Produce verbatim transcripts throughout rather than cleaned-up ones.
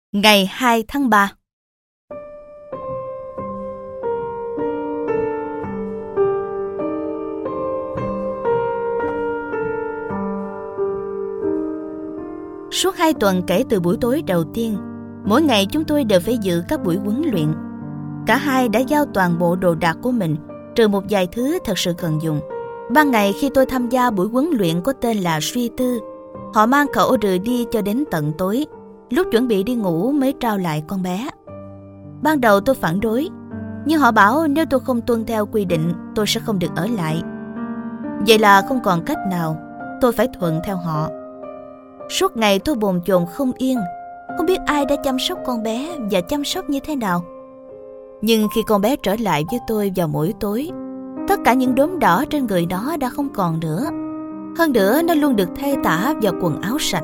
Ngày hai tháng ba. Suốt hai tuần kể từ buổi tối đầu tiên, mỗi ngày chúng tôi đều phải dự các buổi huấn luyện. Cả hai đã giao toàn bộ đồ đạc của mình, trừ một vài thứ thật sự cần dùng. Ban ngày khi tôi tham gia buổi huấn luyện có tên là suy tư, họ mang cậu rời đi cho đến tận tối. Lúc chuẩn bị đi ngủ mới trao lại con bé. Ban đầu tôi phản đối, nhưng họ bảo nếu tôi không tuân theo quy định, tôi sẽ không được ở lại. Vậy là không còn cách nào, tôi phải thuận theo họ. Suốt ngày tôi bồn chồn không yên, không biết ai đã chăm sóc con bé và chăm sóc như thế nào. Nhưng khi con bé trở lại với tôi vào mỗi tối, tất cả những đốm đỏ trên người nó đã không còn nữa. Hơn nữa, nó luôn được thay tả vào quần áo sạch.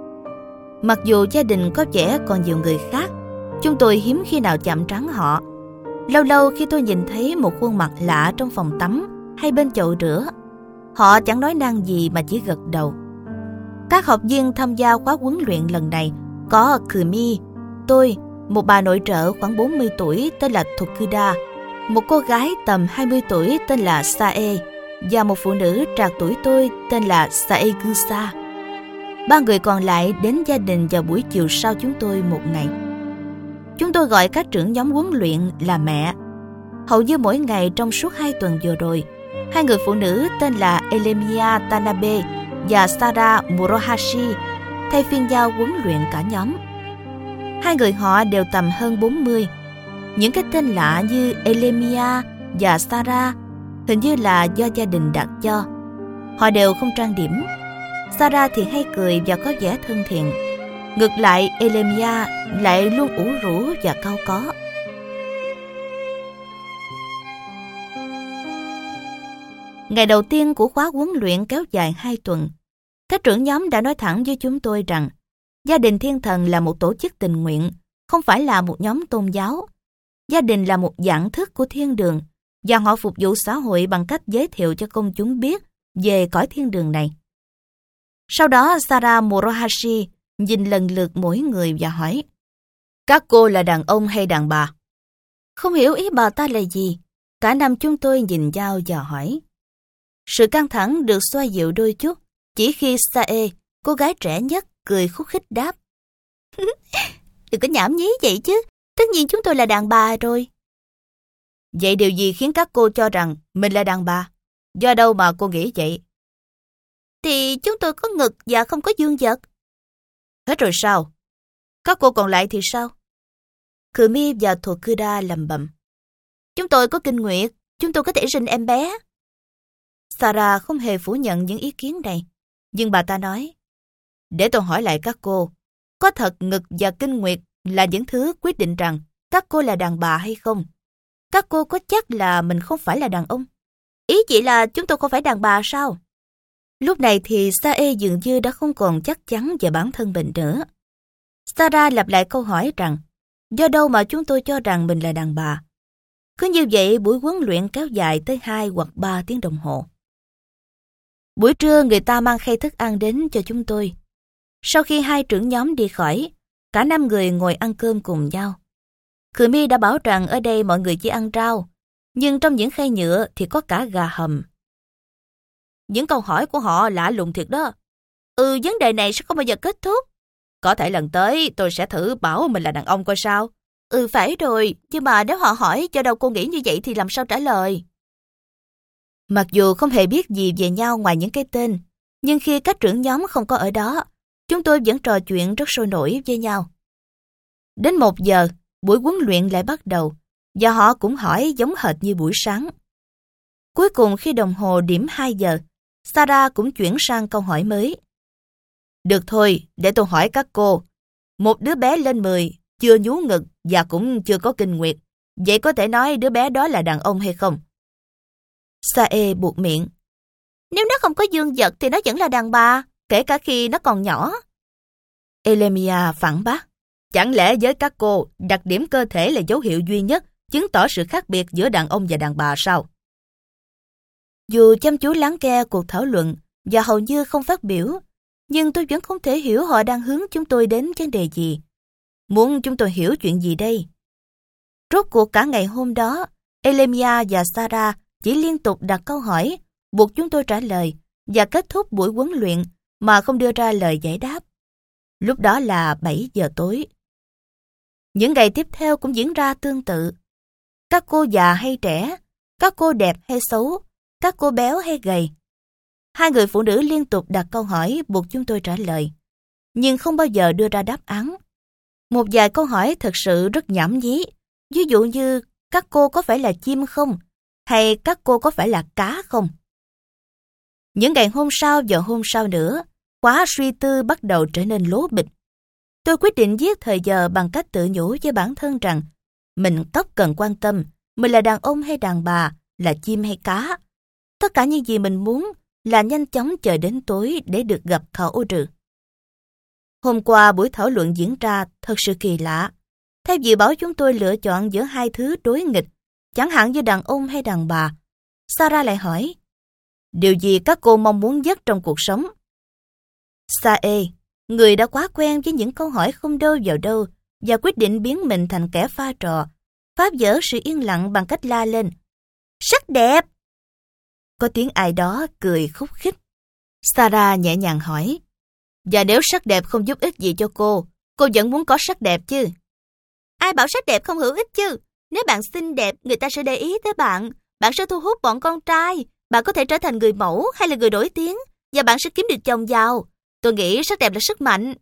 Mặc dù gia đình có vẻ còn nhiều người khác, chúng tôi hiếm khi nào chạm trán họ. Lâu lâu khi tôi nhìn thấy một khuôn mặt lạ trong phòng tắm hay bên chậu rửa, họ chẳng nói năng gì mà chỉ gật đầu. Các học viên tham gia khóa huấn luyện lần này có Kumi, tôi, một bà nội trợ khoảng bốn mươi tuổi tên là Tokuda, một cô gái tầm hai mươi tuổi tên là Sae và một phụ nữ trạc tuổi tôi tên là Saegusa. Ba người còn lại đến gia đình vào buổi chiều sau chúng tôi một ngày. Chúng tôi gọi các trưởng nhóm huấn luyện là mẹ. Hầu như mỗi ngày trong suốt hai tuần vừa rồi, hai người phụ nữ tên là Elemiya Tanabe và Sara Morohashi thay phiên nhau huấn luyện cả nhóm. Hai người họ đều tầm hơn bốn mươi. Những cái tên lạ như Elemiya và Sara hình như là do gia đình đặt cho. Họ đều không trang điểm. Sara thì hay cười và có vẻ thân thiện. Ngược lại, Elemiya lại luôn ủ rũ và cau có. Ngày đầu tiên của khóa huấn luyện kéo dài hai tuần, các trưởng nhóm đã nói thẳng với chúng tôi rằng Gia đình Thiên Thần là một tổ chức tình nguyện, không phải là một nhóm tôn giáo. Gia đình là một dạng thức của thiên đường, và họ phục vụ xã hội bằng cách giới thiệu cho công chúng biết về cõi thiên đường này. Sau đó Sara Morohashi nhìn lần lượt mỗi người và hỏi: Các cô là đàn ông hay đàn bà? Không hiểu ý bà ta là gì. Cả năm chúng tôi nhìn nhau và hỏi. Sự căng thẳng được xoa dịu đôi chút, chỉ khi Sae, cô gái trẻ nhất, cười khúc khích đáp: Đừng có nhảm nhí vậy chứ, tất nhiên chúng tôi là đàn bà rồi. Vậy điều gì khiến các cô cho rằng mình là đàn bà? Do đâu mà cô nghĩ vậy? Thì chúng tôi có ngực và không có dương vật. Hết rồi sao? Các cô còn lại thì sao? Kumi và Tokuda lầm bầm. Chúng tôi có kinh nguyệt, chúng tôi có thể sinh em bé. Sara không hề phủ nhận những ý kiến này, nhưng bà ta nói: Để tôi hỏi lại các cô, có thật ngực và kinh nguyệt là những thứ quyết định rằng các cô là đàn bà hay không? Các cô có chắc là mình không phải là đàn ông? Ý chị là chúng tôi không phải đàn bà sao? Lúc này thì Sae dường như đã không còn chắc chắn về bản thân mình nữa. Sara lặp lại câu hỏi rằng, do đâu mà chúng tôi cho rằng mình là đàn bà? Cứ như vậy buổi huấn luyện kéo dài tới hai hoặc ba tiếng đồng hồ. Buổi trưa người ta mang khay thức ăn đến cho chúng tôi. Sau khi hai trưởng nhóm đi khỏi, cả năm người ngồi ăn cơm cùng nhau. Kumi đã bảo rằng ở đây mọi người chỉ ăn rau, nhưng trong những khay nhựa thì có cả gà hầm. Những câu hỏi của họ lạ lùng thiệt đó. Ừ, vấn đề này sẽ không bao giờ kết thúc. Có thể lần tới tôi sẽ thử bảo mình là đàn ông coi sao. Ừ, phải rồi, nhưng mà nếu họ hỏi cho đâu cô nghĩ như vậy thì làm sao trả lời? Mặc dù không hề biết gì về nhau ngoài những cái tên, nhưng khi các trưởng nhóm không có ở đó, chúng tôi vẫn trò chuyện rất sôi nổi với nhau. Đến một giờ, buổi huấn luyện lại bắt đầu, và họ cũng hỏi giống hệt như buổi sáng. Cuối cùng khi đồng hồ điểm hai giờ, Sara cũng chuyển sang câu hỏi mới. Được thôi, để tôi hỏi các cô. Một đứa bé lên mười, chưa nhú ngực và cũng chưa có kinh nguyệt. Vậy có thể nói đứa bé đó là đàn ông hay không? Sae buột miệng. Nếu nó không có dương vật thì nó vẫn là đàn bà, kể cả khi nó còn nhỏ. Elemiya phản bác. Chẳng lẽ với các cô, đặc điểm cơ thể là dấu hiệu duy nhất chứng tỏ sự khác biệt giữa đàn ông và đàn bà sao? Dù chăm chú lắng nghe cuộc thảo luận và hầu như không phát biểu, nhưng tôi vẫn không thể hiểu họ đang hướng chúng tôi đến vấn đề gì. Muốn chúng tôi hiểu chuyện gì đây? Rốt cuộc cả ngày hôm đó, Elemia và Sarah chỉ liên tục đặt câu hỏi, buộc chúng tôi trả lời và kết thúc buổi huấn luyện mà không đưa ra lời giải đáp. Lúc đó là bảy giờ tối. Những ngày tiếp theo cũng diễn ra tương tự. Các cô già hay trẻ, các cô đẹp hay xấu, các cô béo hay gầy. Hai người phụ nữ liên tục đặt câu hỏi buộc chúng tôi trả lời, nhưng không bao giờ đưa ra đáp án. Một vài câu hỏi thật sự rất nhảm nhí, ví dụ như các cô có phải là chim không? Hay các cô có phải là cá không? Những ngày hôm sau và hôm sau nữa, khóa suy tư bắt đầu trở nên lố bịch. Tôi quyết định giết thời giờ bằng cách tự nhủ với bản thân rằng mình tóc cần quan tâm, mình là đàn ông hay đàn bà, là chim hay cá. Tất cả những gì mình muốn là nhanh chóng chờ đến tối để được gặp Khẩu Trừ. Hôm qua buổi thảo luận diễn ra thật sự kỳ lạ. Thay vì bảo chúng tôi lựa chọn giữa hai thứ đối nghịch, chẳng hạn như đàn ông hay đàn bà, Sarah lại hỏi, điều gì các cô mong muốn nhất trong cuộc sống? Sae, người đã quá quen với những câu hỏi không đâu vào đâu và quyết định biến mình thành kẻ pha trò, phá vỡ sự yên lặng bằng cách la lên, sắc đẹp! Có tiếng ai đó cười khúc khích. Sarah nhẹ nhàng hỏi, và nếu sắc đẹp không giúp ích gì cho cô, cô vẫn muốn có sắc đẹp chứ? Ai bảo sắc đẹp không hữu ích chứ? Nếu bạn xinh đẹp, người ta sẽ để ý tới bạn. Bạn sẽ thu hút bọn con trai. Bạn có thể trở thành người mẫu hay là người nổi tiếng, và bạn sẽ kiếm được chồng giàu. Tôi nghĩ sắc đẹp là sức mạnh.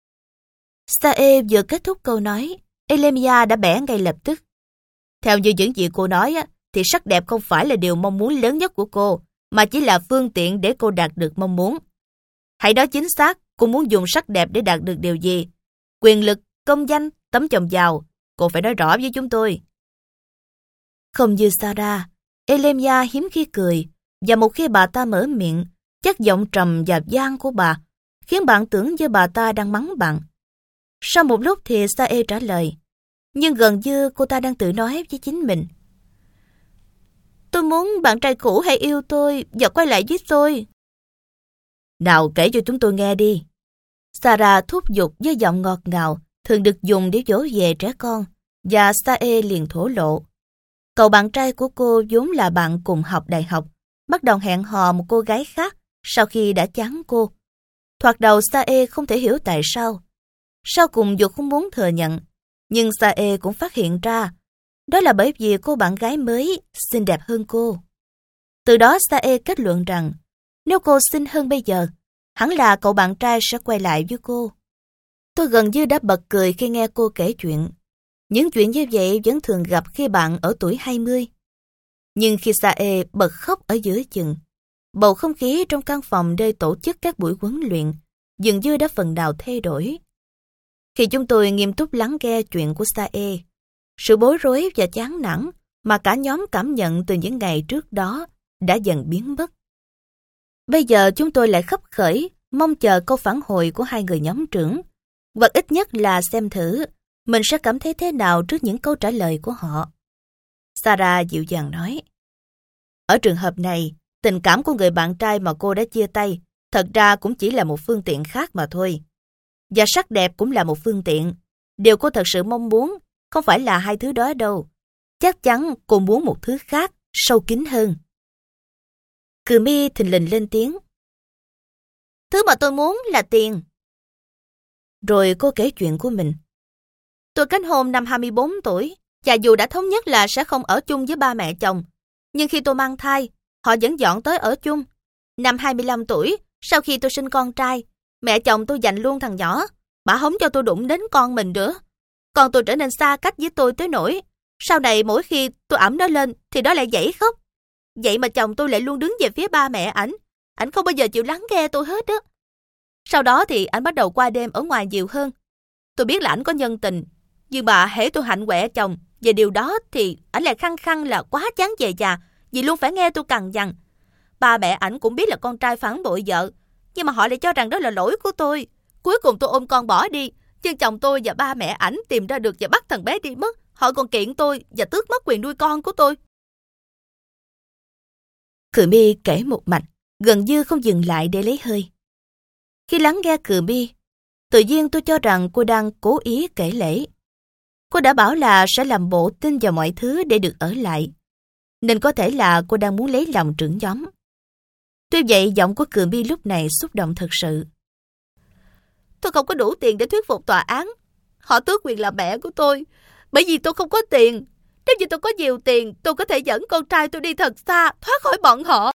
Sae vừa kết thúc câu nói, Elemia đã bẻ ngay lập tức. Theo như những gì cô nói, thì sắc đẹp không phải là điều mong muốn lớn nhất của cô, mà chỉ là phương tiện để cô đạt được mong muốn. Hãy nói chính xác, cô muốn dùng sắc đẹp để đạt được điều gì? Quyền lực, công danh, tấm chồng giàu. Cô phải nói rõ với chúng tôi. Không như Sarah, Elemia hiếm khi cười, và một khi bà ta mở miệng, chất giọng trầm và vang của bà khiến bạn tưởng như bà ta đang mắng bạn. Sau một lúc thì Sae trả lời, nhưng gần như cô ta đang tự nói với chính mình. Tôi muốn bạn trai cũ hãy yêu tôi và quay lại với tôi. Nào kể cho chúng tôi nghe đi. Sarah thúc giục với giọng ngọt ngào, thường được dùng để dỗ về trẻ con, và Sae liền thổ lộ. Cậu bạn trai của cô vốn là bạn cùng học đại học, bắt đầu hẹn hò một cô gái khác sau khi đã chán cô. Thoạt đầu Sae không thể hiểu tại sao. Sau cùng dù không muốn thừa nhận, nhưng Sae cũng phát hiện ra, đó là bởi vì cô bạn gái mới xinh đẹp hơn cô. Từ đó Sae kết luận rằng, nếu cô xinh hơn bây giờ, hẳn là cậu bạn trai sẽ quay lại với cô. Tôi gần như đã bật cười khi nghe cô kể chuyện. Những chuyện như vậy vẫn thường gặp khi bạn ở tuổi hai mươi. Nhưng khi Sae bật khóc ở giữa chừng, bầu không khí trong căn phòng nơi tổ chức các buổi huấn luyện dường như đã phần nào thay đổi. Khi chúng tôi nghiêm túc lắng nghe chuyện của Sae, sự bối rối và chán nản mà cả nhóm cảm nhận từ những ngày trước đó đã dần biến mất. Bây giờ chúng tôi lại khấp khởi, mong chờ câu phản hồi của hai người nhóm trưởng, hoặc ít nhất là xem thử mình sẽ cảm thấy thế nào trước những câu trả lời của họ. Sarah dịu dàng nói, ở trường hợp này, tình cảm của người bạn trai mà cô đã chia tay thật ra cũng chỉ là một phương tiện khác mà thôi. Và sắc đẹp cũng là một phương tiện. Điều cô thật sự mong muốn không phải là hai thứ đó đâu. Chắc chắn cô muốn một thứ khác, sâu kín hơn. Kumi thình lình lên tiếng. Thứ mà tôi muốn là tiền. Rồi cô kể chuyện của mình. Tôi kết hôn năm hai mươi bốn tuổi, và dù đã thống nhất là sẽ không ở chung với ba mẹ chồng, nhưng khi tôi mang thai, họ vẫn dọn tới ở chung. Năm hai mươi lăm tuổi, sau khi tôi sinh con trai, mẹ chồng tôi giành luôn thằng nhỏ, bà không cho tôi đụng đến con mình nữa. Con tôi trở nên xa cách với tôi tới nỗi, sau này mỗi khi tôi ẵm nó lên thì nó lại dãy khóc. Vậy mà chồng tôi lại luôn đứng về phía ba mẹ ảnh, ảnh không bao giờ chịu lắng nghe tôi hết á. Sau đó thì ảnh bắt đầu qua đêm ở ngoài nhiều hơn. Tôi biết là ảnh có nhân tình, nhưng mà hễ tôi hạnh quẹ chồng về điều đó thì ảnh lại khăng khăng là quá chán về già, vì luôn phải nghe tôi cằn nhằn. Ba mẹ ảnh cũng biết là con trai phản bội vợ, nhưng mà họ lại cho rằng đó là lỗi của tôi. Cuối cùng tôi ôm con bỏ đi, nhưng chồng tôi và ba mẹ ảnh tìm ra được và bắt thằng bé đi mất. Họ còn kiện tôi và tước mất quyền nuôi con của tôi. Kumi kể một mạch, gần như không dừng lại để lấy hơi. Khi lắng nghe Kumi, Tự nhiên tôi cho rằng cô đang cố ý kể lể. Cô đã bảo là sẽ làm bộ tin vào mọi thứ để được ở lại, nên có thể là cô đang muốn lấy lòng trưởng nhóm. Tuy vậy, giọng của Cường Bi lúc này xúc động thật sự. Tôi không có đủ tiền để thuyết phục tòa án. Họ tước quyền làm mẹ của tôi, bởi vì tôi không có tiền. Nếu như tôi có nhiều tiền, tôi có thể dẫn con trai tôi đi thật xa, thoát khỏi bọn họ.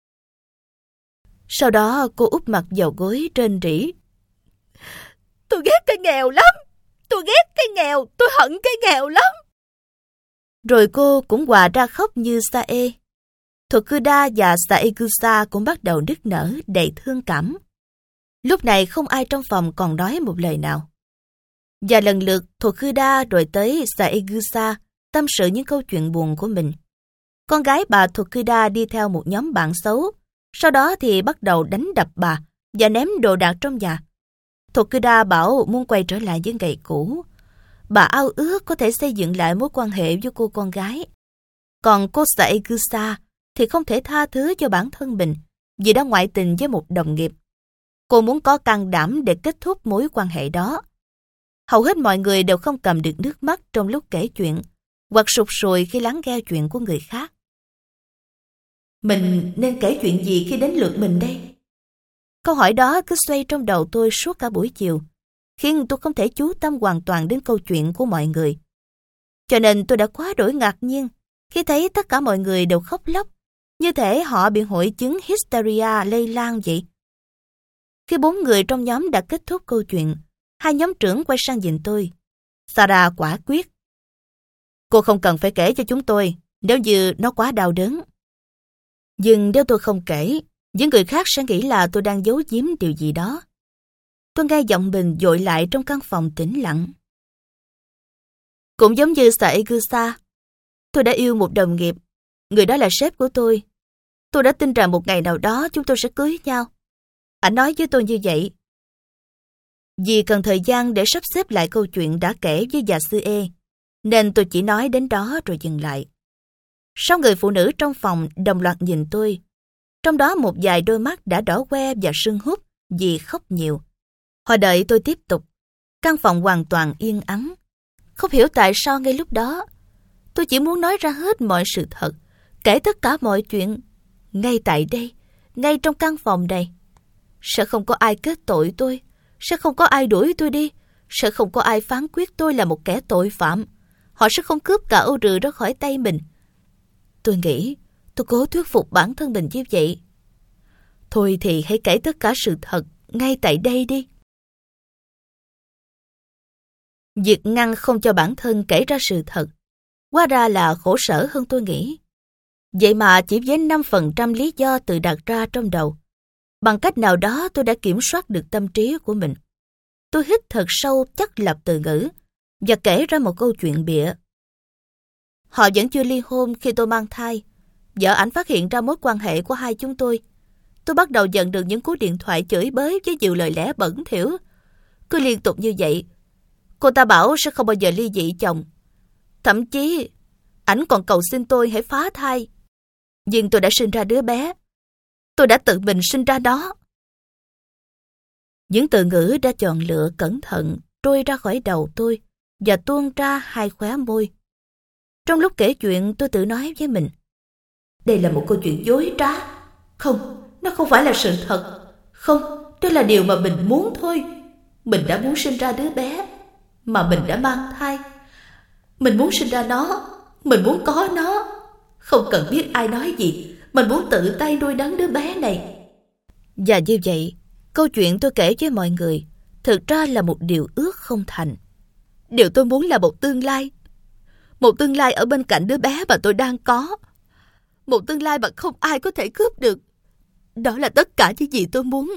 Sau đó cô úp mặt vào gối rên rỉ. Tôi ghét cái nghèo lắm. Tôi ghét cái nghèo. Tôi hận cái nghèo lắm. Rồi cô cũng hòa ra khóc như Sae. Tokuda và Saegusa cũng bắt đầu nức nở đầy thương cảm. Lúc này không ai trong phòng còn nói một lời nào. Và lần lượt Tokuda rồi tới Saegusa tâm sự những câu chuyện buồn của mình. Con gái bà Tokuda đi theo một nhóm bạn xấu, sau đó thì bắt đầu đánh đập bà và ném đồ đạc trong nhà. Tokuda bảo muốn quay trở lại với ngày cũ. Bà ao ước có thể xây dựng lại mối quan hệ với cô con gái. Còn cô Saegusa thì không thể tha thứ cho bản thân mình vì đã ngoại tình với một đồng nghiệp. Cô muốn có can đảm để kết thúc mối quan hệ đó. Hầu hết mọi người đều không cầm được nước mắt trong lúc kể chuyện, hoặc sụt sùi khi lắng nghe chuyện của người khác. Mình nên kể chuyện gì khi đến lượt mình đây? Câu hỏi đó cứ xoay trong đầu tôi suốt cả buổi chiều, khiến tôi không thể chú tâm hoàn toàn đến câu chuyện của mọi người. Cho nên tôi đã quá đổi ngạc nhiên khi thấy tất cả mọi người đều khóc lóc, như thể họ bị hội chứng hysteria lây lan vậy. Khi bốn người trong nhóm đã kết thúc câu chuyện, hai nhóm trưởng quay sang nhìn tôi. Sarah quả quyết. Cô không cần phải kể cho chúng tôi, nếu như nó quá đau đớn. Nhưng nếu tôi không kể, những người khác sẽ nghĩ là tôi đang giấu giếm điều gì đó. Tôi nghe giọng mình dội lại trong căn phòng tĩnh lặng. Cũng giống như Saegusa, tôi đã yêu một đồng nghiệp, người đó là sếp của tôi. Tôi đã tin rằng một ngày nào đó chúng tôi sẽ cưới nhau. Anh nói với tôi như vậy. Vì cần thời gian để sắp xếp lại câu chuyện đã kể với già sư E, nên tôi chỉ nói đến đó rồi dừng lại. Sáu người phụ nữ trong phòng đồng loạt nhìn tôi. Trong đó một vài đôi mắt đã đỏ que và sưng húp vì khóc nhiều. Họ đợi tôi tiếp tục. Căn phòng hoàn toàn yên ắng. Không hiểu tại sao ngay lúc đó, tôi chỉ muốn nói ra hết mọi sự thật, kể tất cả mọi chuyện, ngay tại đây, ngay trong căn phòng này. Sẽ không có ai kết tội tôi, sẽ không có ai đuổi tôi đi, sẽ không có ai phán quyết tôi là một kẻ tội phạm. Họ sẽ không cướp cả ô rừ ra khỏi tay mình. Tôi nghĩ, tôi cố thuyết phục bản thân mình như vậy. Thôi thì hãy kể tất cả sự thật ngay tại đây đi. Việc ngăn không cho bản thân kể ra sự thật, hóa ra là khổ sở hơn tôi nghĩ. Vậy mà chỉ với năm phần trăm lý do tự đặt ra trong đầu. Bằng cách nào đó tôi đã kiểm soát được tâm trí của mình. Tôi hít thật sâu chắc lập từ ngữ và kể ra một câu chuyện bịa. Họ vẫn chưa ly hôn khi tôi mang thai. Vợ ảnh phát hiện ra mối quan hệ của hai chúng tôi. Tôi bắt đầu nhận được những cú điện thoại chửi bới với nhiều lời lẽ bẩn thỉu. Cứ liên tục như vậy. Cô ta bảo sẽ không bao giờ ly dị chồng. Thậm chí, ảnh còn cầu xin tôi hãy phá thai. Nhưng tôi đã sinh ra đứa bé. Tôi đã tự mình sinh ra nó. Những từ ngữ đã chọn lựa cẩn thận trôi ra khỏi đầu tôi và tuôn ra hai khóe môi. Trong lúc kể chuyện, tôi tự nói với mình, đây là một câu chuyện dối trá. Không, nó không phải là sự thật. Không, đó là điều mà mình muốn thôi. Mình đã muốn sinh ra đứa bé, mà mình đã mang thai. Mình muốn sinh ra nó, mình muốn có nó. Không cần biết ai nói gì, mình muốn tự tay nuôi nấng đứa bé này. Và như vậy, câu chuyện tôi kể với mọi người thực ra là một điều ước không thành. Điều tôi muốn là một tương lai. Một tương lai ở bên cạnh đứa bé mà tôi đang có. Một tương lai mà không ai có thể cướp được. Đó là tất cả những gì tôi muốn.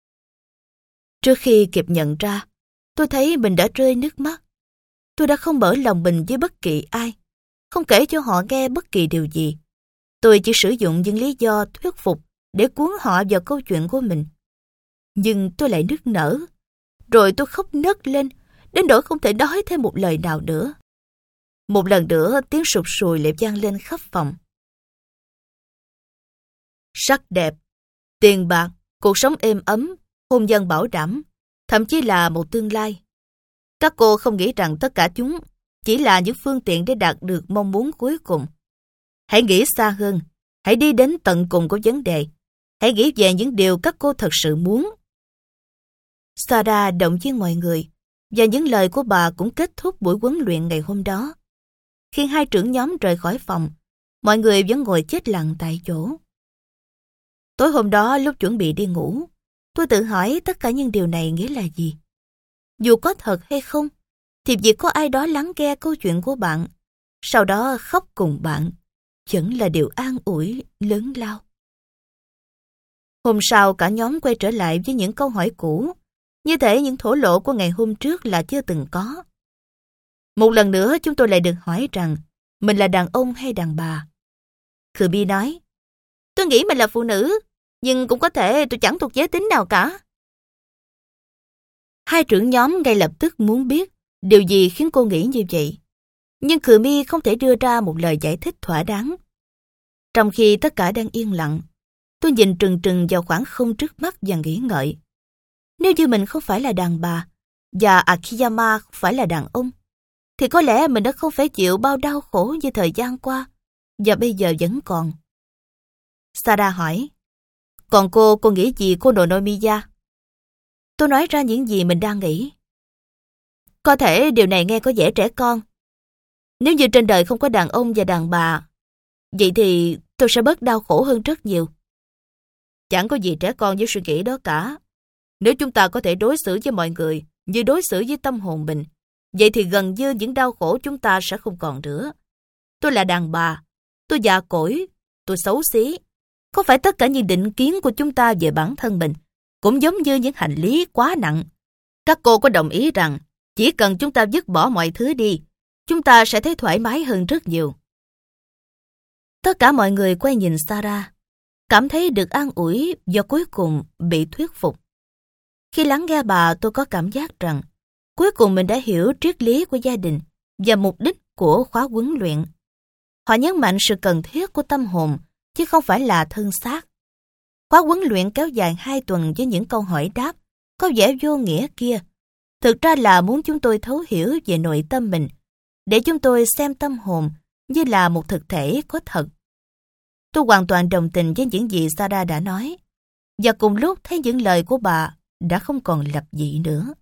Trước khi kịp nhận ra, tôi thấy mình đã rơi nước mắt. Tôi đã không mở lòng mình với bất kỳ ai, không kể cho họ nghe bất kỳ điều gì. Tôi chỉ sử dụng những lý do thuyết phục để cuốn họ vào câu chuyện của mình. Nhưng tôi lại nức nở. Rồi tôi khóc nấc lên, đến nỗi không thể nói thêm một lời nào nữa. Một lần nữa tiếng sụt sùi lại vang lên khắp phòng. Sắc đẹp, tiền bạc, cuộc sống êm ấm, hôn nhân bảo đảm. thậm chí là một tương lai. Các cô không nghĩ rằng tất cả chúng chỉ là những phương tiện để đạt được mong muốn cuối cùng. Hãy nghĩ xa hơn, hãy đi đến tận cùng của vấn đề. Hãy nghĩ về những điều các cô thật sự muốn. Sarah động viên mọi người, và những lời của bà cũng kết thúc buổi huấn luyện ngày hôm đó. Khi hai trưởng nhóm rời khỏi phòng, mọi người vẫn ngồi chết lặng tại chỗ. Tối hôm đó lúc chuẩn bị đi ngủ, tôi tự hỏi tất cả những điều này nghĩa là gì. Dù có thật hay không, thì việc có ai đó lắng nghe câu chuyện của bạn, sau đó khóc cùng bạn, vẫn là điều an ủi lớn lao. Hôm sau cả nhóm quay trở lại với những câu hỏi cũ, như thể những thổ lộ của ngày hôm trước là chưa từng có. Một lần nữa chúng tôi lại được hỏi rằng mình là đàn ông hay đàn bà. Kirby nói, tôi nghĩ mình là phụ nữ, nhưng cũng có thể tôi chẳng thuộc giới tính nào cả. Hai trưởng nhóm ngay lập tức muốn biết điều gì khiến cô nghĩ như vậy. Nhưng Kirby không thể đưa ra một lời giải thích thỏa đáng. Trong khi tất cả đang yên lặng, tôi nhìn trừng trừng vào khoảng không trước mắt và nghĩ ngợi. Nếu như mình không phải là đàn bà, và Akiyama không phải là đàn ông, thì có lẽ mình đã không phải chịu bao đau khổ như thời gian qua, và bây giờ vẫn còn. Sarah hỏi, còn cô, cô nghĩ gì cô Nonomiya? Tôi nói ra những gì mình đang nghĩ. Có thể điều này nghe có vẻ trẻ con. Nếu như trên đời không có đàn ông và đàn bà, vậy thì tôi sẽ bớt đau khổ hơn rất nhiều. Chẳng có gì trẻ con với suy nghĩ đó cả. Nếu chúng ta có thể đối xử với mọi người như đối xử với tâm hồn mình, vậy thì gần như những đau khổ chúng ta sẽ không còn nữa. Tôi là đàn bà, tôi già cỗi, tôi xấu xí. Có phải tất cả những định kiến của chúng ta về bản thân mình cũng giống như những hành lý quá nặng? Các cô có đồng ý rằng chỉ cần chúng ta dứt bỏ mọi thứ đi, chúng ta sẽ thấy thoải mái hơn rất nhiều. Tất cả mọi người quay nhìn Sarah, cảm thấy được an ủi và cuối cùng bị thuyết phục. Khi lắng nghe bà, tôi có cảm giác rằng cuối cùng mình đã hiểu triết lý của gia đình và mục đích của khóa huấn luyện. Họ nhấn mạnh sự cần thiết của tâm hồn, chứ không phải là thân xác. Khóa huấn luyện kéo dài hai tuần với những câu hỏi đáp có vẻ vô nghĩa kia, thực ra là muốn chúng tôi thấu hiểu về nội tâm mình, để chúng tôi xem tâm hồn như là một thực thể có thật. Tôi hoàn toàn đồng tình với những gì Sarah đã nói, và cùng lúc thấy những lời của bà đã không còn lập dị nữa.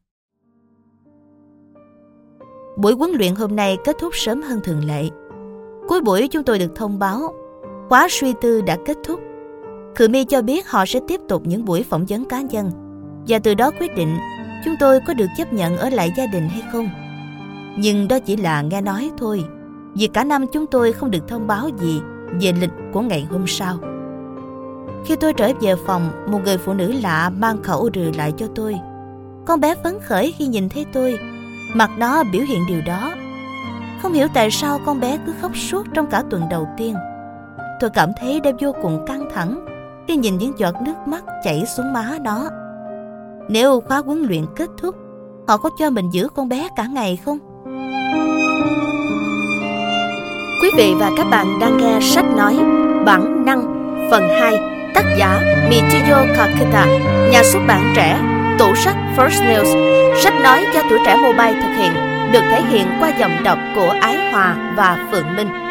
Buổi huấn luyện hôm nay kết thúc sớm hơn thường lệ. Cuối buổi chúng tôi được thông báo khóa suy tư đã kết thúc. Kirby cho biết họ sẽ tiếp tục những buổi phỏng vấn cá nhân, và từ đó quyết định chúng tôi có được chấp nhận ở lại gia đình hay không. Nhưng đó chỉ là nghe nói thôi, vì cả năm chúng tôi không được thông báo gì về lịch của ngày hôm sau. Khi tôi trở về phòng, một người phụ nữ lạ mang khẩu rừ lại cho tôi. Con bé phấn khởi khi nhìn thấy tôi, mặt nó biểu hiện điều đó. Không hiểu tại sao con bé cứ khóc suốt trong cả tuần đầu tiên. Tôi cảm thấy đã vô cùng căng thẳng khi nhìn những giọt nước mắt chảy xuống má nó. Nếu khóa huấn luyện kết thúc, họ có cho mình giữ con bé cả ngày không? Quý vị và các bạn đang nghe sách nói Bản năng phần hai, tác giả Mitsuyo Kakuta, nhà xuất bản trẻ, tủ sách First News. Sách nói do Tuổi Trẻ Mobile thực hiện, được thể hiện qua giọng đọc của Ái Hòa và Phượng Minh.